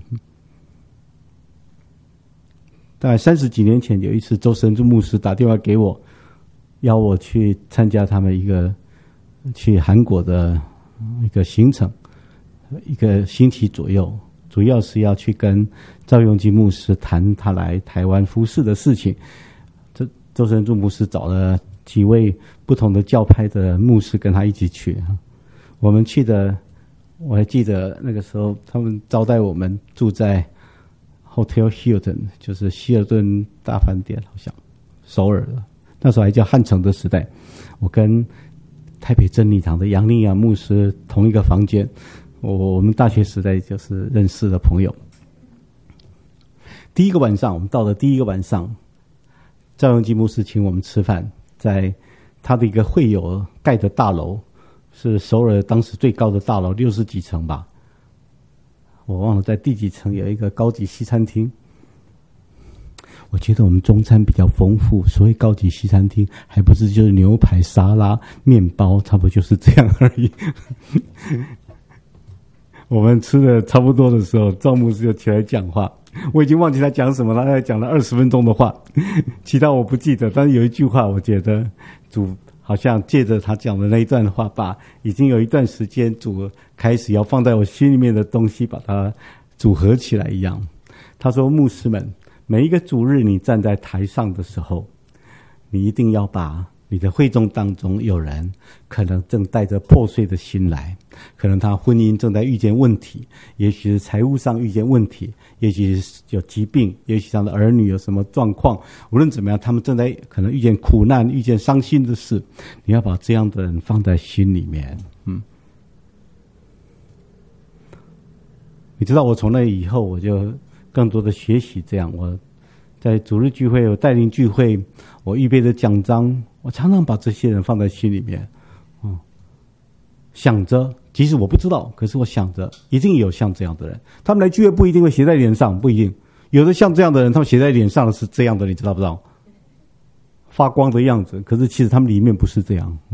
大概30几年前，有一次周神柱牧师打电话给我，邀我去参加他们一个去韩国的一个行程，1个星期左右，主要是要去跟赵永基牧师谈他来台湾服事的事情。周神柱牧师找了几位不同的教派的牧师跟他一起去。我们去的，我还记得那个时候他们招待我们住在Hotel Hilton， 就是希尔顿大饭店，好像首尔的，那时候还叫汉城的时代。我跟台北真理堂的杨丽雅牧师同一个房间，我们大学时代就是认识的朋友。第一个晚上，我们到了第一个晚上，赵永基牧师请我们吃饭，在他的一个会友盖的大楼，是首尔当时最高的大楼，60几层吧。我忘了在第几层有一个高级西餐厅。我觉得我们中餐比较丰富，所以高级西餐厅还不是就是牛排、沙拉、面包，差不多就是这样而已。我们吃的差不多的时候，赵牧师就起来讲话，我已经忘记他讲什么了，他讲了20分钟的话，其他我不记得，但是有一句话我觉得主好像借着他讲的那一段话，把已经有一段时间主开始要放在我心里面的东西把它组合起来一样。他说，牧师们，每一个主日你站在台上的时候，你一定要把你的会众当中有人可能正带着破碎的心来，可能他婚姻正在遇见问题，也许是财务上遇见问题，也许是有疾病，也许他的儿女有什么状况，无论怎么样，他们正在可能遇见苦难，遇见伤心的事，你要把这样的人放在心里面。你知道我从那以后我就更多的学习这样，我在主日聚会，我带领聚会，我预备的讲章，我常常把这些人放在心里面，想着，即使我不知道，可是我想着，一定有像这样的人。他们来聚会不一定会写在脸上，不一定，有的像这样的人，他们写在脸上的是这样的，你知道不知道？发光的样子，可是其实他们里面不是这样。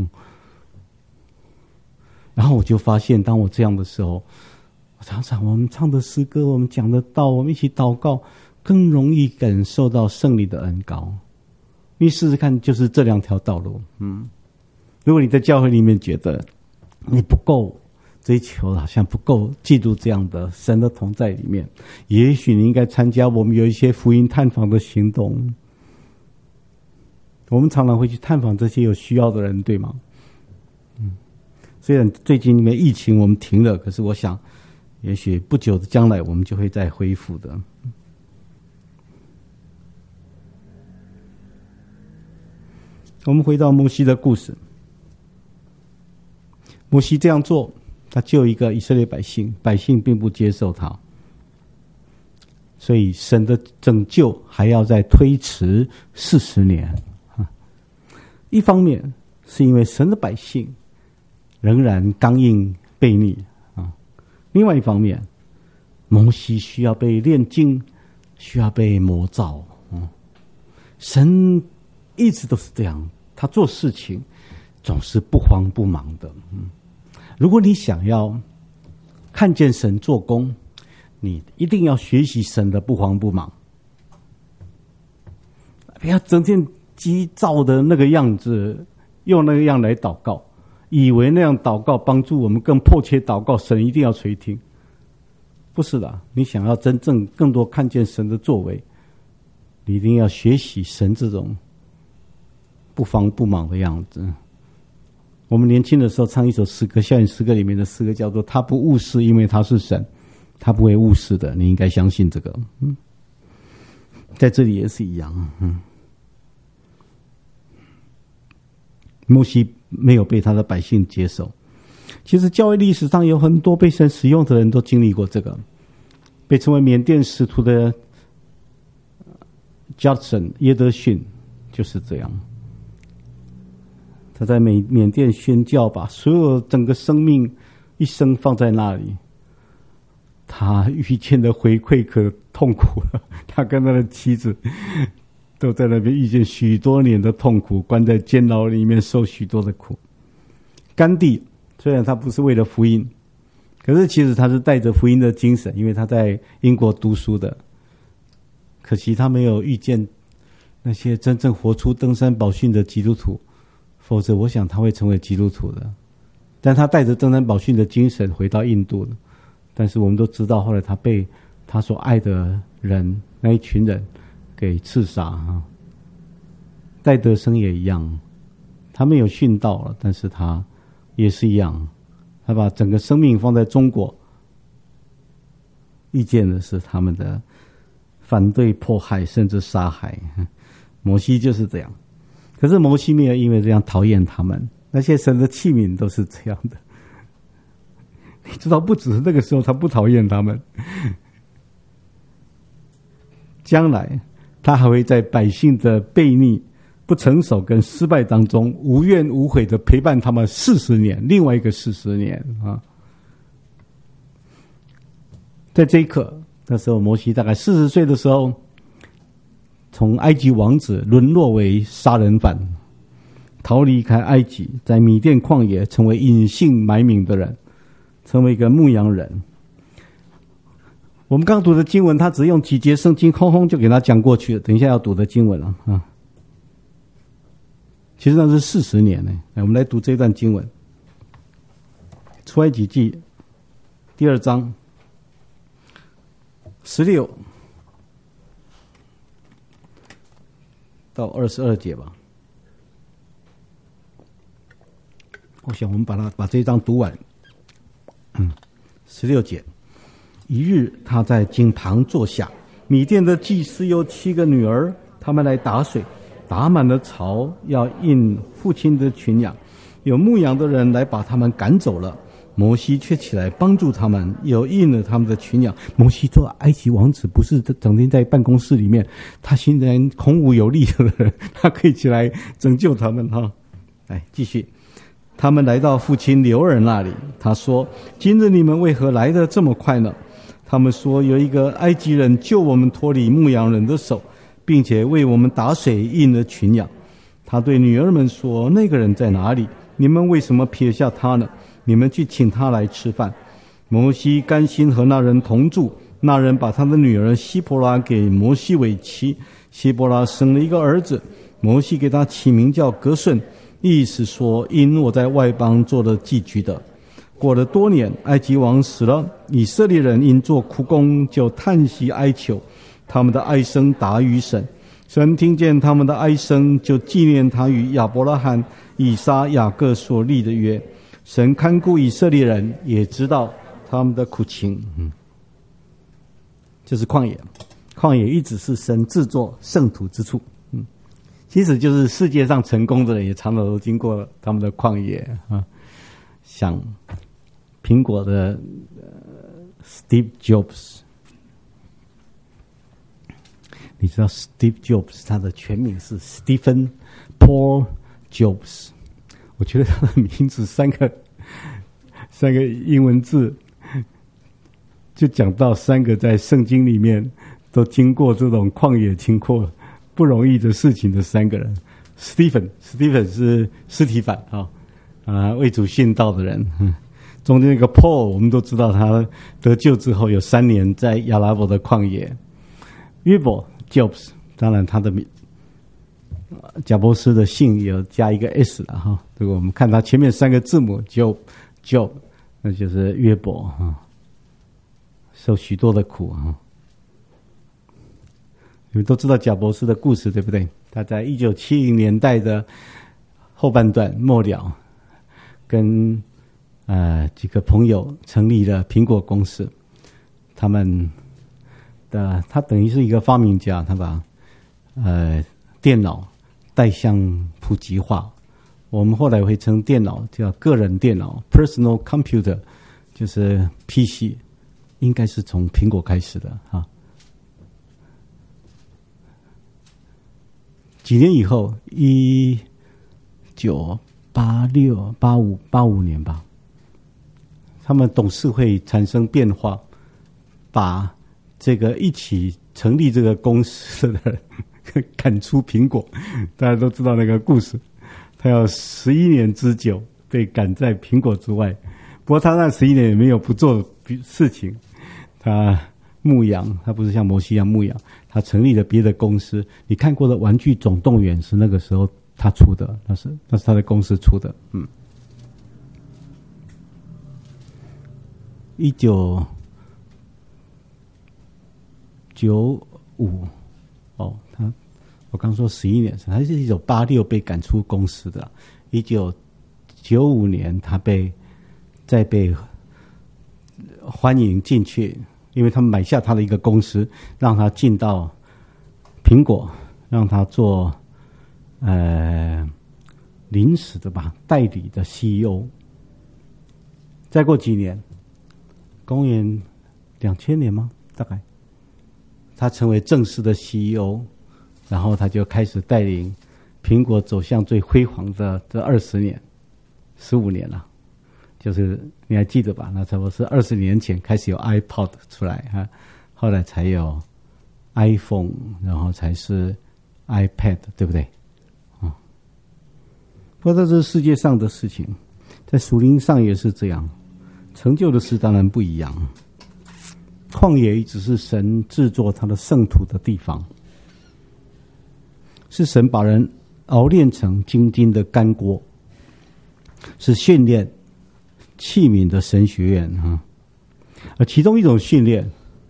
然后我就发现，当我这样的时候，常常我们唱的诗歌，我们讲的道，我们一起祷告，更容易感受到圣灵的恩膏。你试试看，就是这两条道路。如果你在教会里面觉得你不够追求，好像不够记住这样的神的同在里面，也许你应该参加我们有一些福音探访的行动。我们常常会去探访这些有需要的人，对吗？虽然最近因为疫情我们停了，可是我想也许不久的将来我们就会再恢复的。我们回到摩西的故事，摩西这样做，他救一个以色列百姓，百姓并不接受他，所以神的拯救还要再推迟40年。一方面是因为神的百姓仍然刚硬悖逆，另外一方面，摩西需要被炼净，需要被磨造。神一直都是这样，他做事情总是不慌不忙的。如果你想要看见神做工，你一定要学习神的不慌不忙，不要整天急躁的那个样子，用那个样来祷告，以为那样祷告帮助我们更迫切祷告，神一定要垂听。不是的，你想要真正更多看见神的作为，你一定要学习神这种不慌不忙的样子。我们年轻的时候唱一首诗歌，校园诗歌里面的诗歌叫做他不误事，因为他是神，他不会误事的，你应该相信这个。在这里也是一样。摩西没有被他的百姓接受。其实教会历史上有很多被神使用的人都经历过这个，被称为缅甸使徒的 Judson 耶德逊就是这样。他在缅甸宣教，把所有整个生命一生放在那里，他遇见的回馈可痛苦了。他跟他的妻子都在那边遇见许多年的痛苦，关在监牢里面受许多的苦。甘地虽然他不是为了福音，可是其实他是带着福音的精神，因为他在英国读书的。可惜他没有遇见那些真正活出登山宝训的基督徒，否则我想他会成为基督徒的。但他带着登山宝训的精神回到印度了。但是我们都知道，后来他被他所爱的人那一群人给刺杀。戴德生也一样，他没有殉道了，但是他也是一样，他把整个生命放在中国，遇见的是他们的反对、迫害，甚至杀害。摩西就是这样，可是摩西没有因为这样讨厌他们，那些神的器皿都是这样的。你知道，不只是那个时候他不讨厌他们，将来他还会在百姓的悖逆、不成熟跟失败当中无怨无悔的陪伴他们40年，另外一个40年啊！在这一刻，那时候摩西大概40岁的时候，从埃及王子沦落为杀人犯，逃离开埃及，在米甸旷野成为隐姓埋名的人，成为一个牧羊人。我们刚读的经文，他只用几节圣经轰轰就给他讲过去了，等一下要读的经文了啊。其实那是40年呢。我们来读这段经文，出埃及记第2章16到22节吧。 我想我们把这一章读完。16节，一日他在井旁坐下，米甸的祭司有7个女儿，他们来打水，打满了槽，要饮父亲的群羊。有牧羊的人来把他们赶走了，摩西却起来帮助他们，又饮了他们的群羊。摩西做埃及王子，不是整天在办公室里面，他现在孔武有力的人，他可以起来拯救他们哈。来继续，他们来到父亲流人那里，他说：今日你们为何来得这么快呢？他们说：有一个埃及人救我们脱离牧羊人的手，并且为我们打水饮了群羊。他对女儿们说：那个人在哪里？你们为什么撇下他呢？你们去请他来吃饭。摩西甘心和那人同住，那人把他的女儿希伯拉给摩西为妻。希伯拉生了一个儿子，摩西给他起名叫革顺，意思说因我在外邦做了寄居的。过了多年，埃及王死了，以色列人因做苦工，就叹息哀求，他们的哀声达于神。神听见他们的哀声，就纪念他与亚伯拉罕、以撒、雅各所立的约。神看顾以色列人，也知道他们的苦情。这是旷野，旷野一直是神制作圣土之处。其实就是世界上成功的人，也常常都经过他们的旷野啊。像苹果的Steve Jobs， 你知道 Steve Jobs 他的全名是 Stephen Paul Jobs。我觉得他的名字三个英文字，就讲到3个在圣经里面都经过这种旷野经过不容易的事情的3个人。Stephen 是司提反为主殉道的人。中间那个 Paul 我们都知道他得救之后有3年在亚拉伯的旷野。约伯 Jobs， 当然他的贾伯斯的姓有加一个 S 了哈。如果我们看他前面3个字母 Job， 那就是约伯受许多的苦你们都知道贾伯斯的故事对不对？他在1970年代的后半段末了，跟几个朋友成立了苹果公司。他等于是一个发明家，他把电脑带向普及化。我们后来会称电脑叫个人电脑 personal computer， 就是 PC， 应该是从苹果开始的几年以后1985年吧，他们董事会产生变化，把这个一起成立这个公司的人赶出苹果。大家都知道那个故事，他要11年之久被赶在苹果之外。不过他那11年也没有不做事情，他牧羊，他不是像摩西一样牧羊，他成立了别的公司。你看过的《玩具总动员》是那个时候他出的，那是他的公司出的。1995我刚说11年，他是1986被赶出公司的。1995年他再被欢迎进去，因为他们买下他的一个公司，让他进到苹果，让他做临时的代理的 CEO。 再过几年，公元2000年吗？大概他成为正式的 CEO， 然后他就开始带领苹果走向最辉煌的这20年15年了。就是你还记得吧，那差不多是20年前开始有 iPod 出来后来才有 iPhone， 然后才是 iPad， 对不对？不过这是世界上的事情，在属灵上也是这样，成就的事当然不一样。旷野一直是神制作他的圣土的地方，是神把人熬炼成精金的干锅，是训练器皿的神学院而其中一种训练，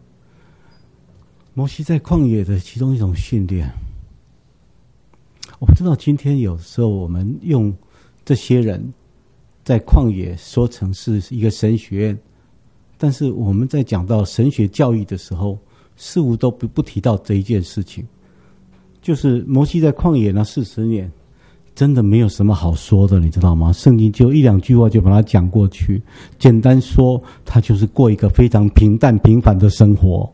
摩西在旷野的其中一种训练，我不知道今天有时候我们用这些人在旷野说成是一个神学院，但是我们在讲到神学教育的时候，似乎都不提到这一件事情。就是摩西在旷野那40年，真的没有什么好说的，你知道吗？圣经就一两句话就把它讲过去，简单说，他就是过一个非常平淡平凡的生活。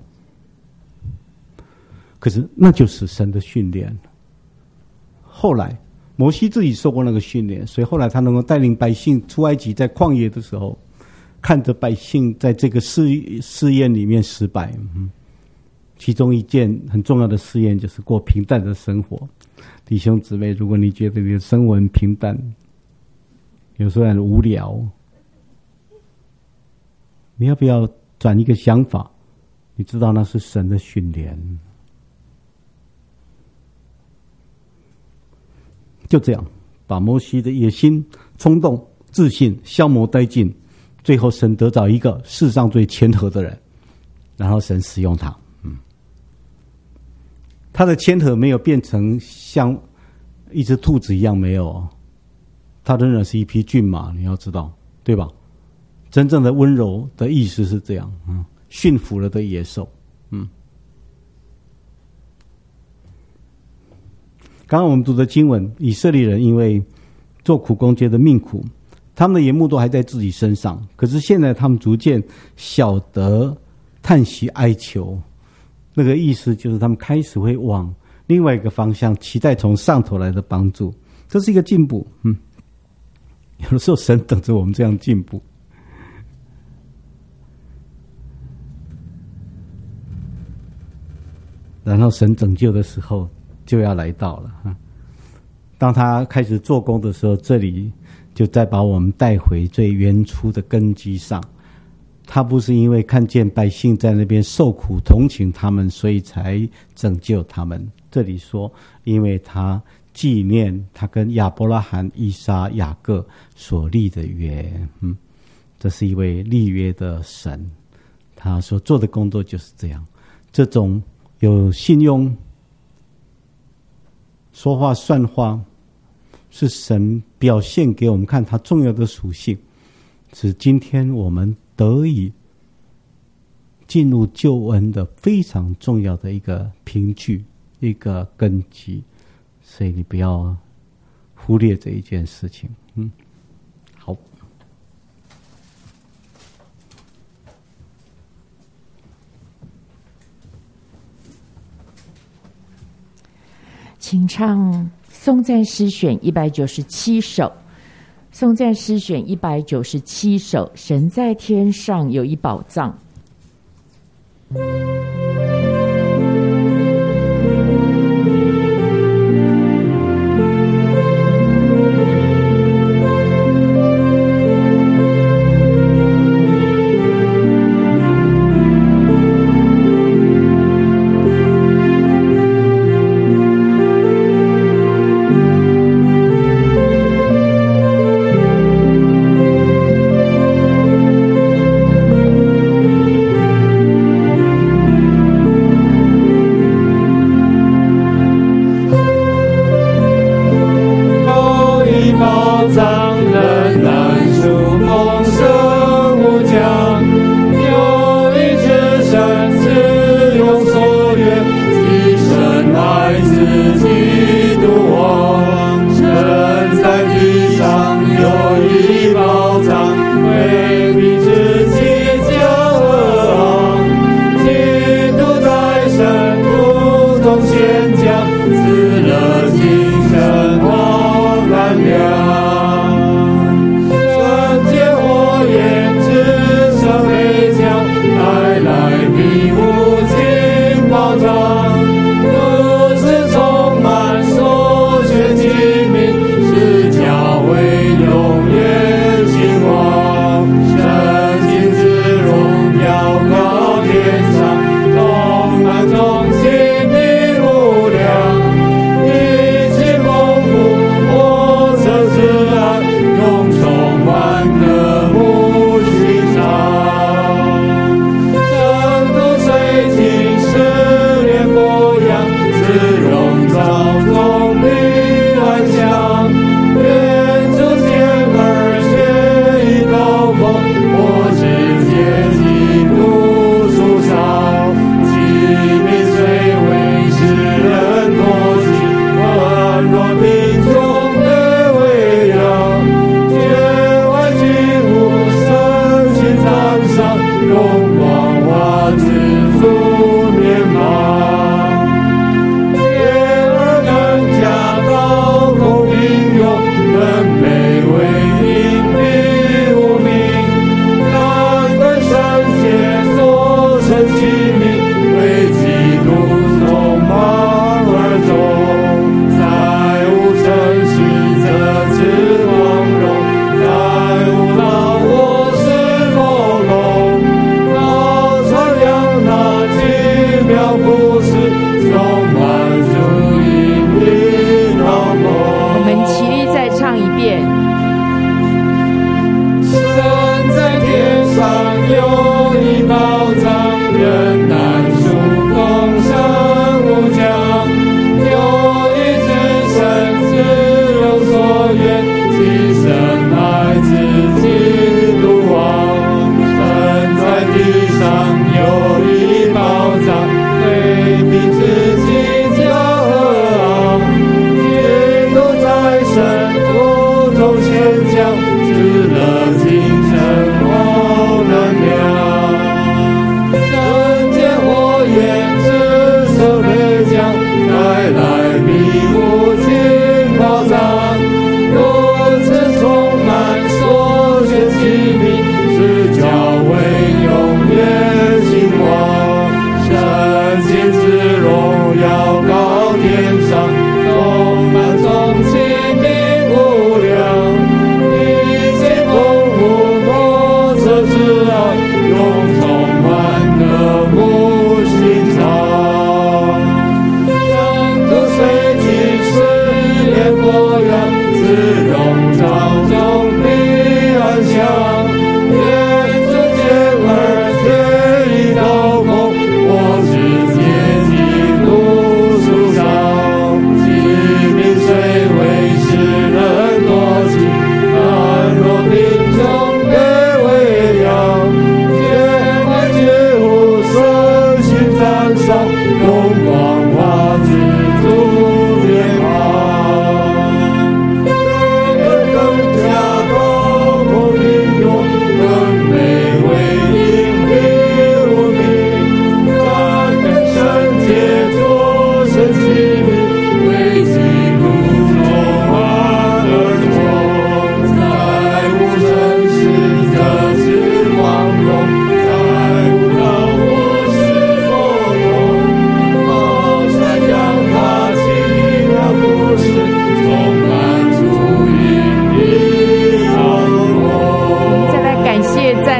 可是那就是神的训练。后来摩西自己受过那个训练，所以后来他能够带领百姓出埃及，在旷野的时候，看着百姓在这个试验里面失败。其中一件很重要的试验就是过平淡的生活。弟兄姊妹，如果你觉得你的生活很平淡，有时候很无聊，你要不要转一个想法？你知道那是神的训练。就这样把摩西的野心、冲动、自信消磨殆尽，最后神得找一个世上最谦和的人，然后神使用他。他的谦和没有变成像一只兔子一样，没有，他仍然是一匹骏马，你要知道，对吧？真正的温柔的意思是这样，驯服了的野兽。刚刚我们读的经文，以色列人因为做苦工觉得命苦，他们的眼目都还在自己身上，可是现在他们逐渐晓得叹息哀求，那个意思就是他们开始会往另外一个方向期待从上头来的帮助，这是一个进步。有的时候神等着我们这样进步。然后神拯救的时候就要来到了。当他开始做工的时候，这里就再把我们带回最原初的根基上。他不是因为看见百姓在那边受苦同情他们，所以才拯救他们。这里说，因为他纪念他跟亚伯拉罕、以撒、雅各所立的约。这是一位立约的神，他所做的工作就是这样。这种有信用、说话算话，是神表现给我们看他重要的属性，是今天我们得以进入救恩的非常重要的一个凭据，一个根基。所以你不要忽略这一件事情。好。 请唱颂赞诗选197首。颂赞诗选197首，神在天上有一宝藏。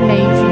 那一句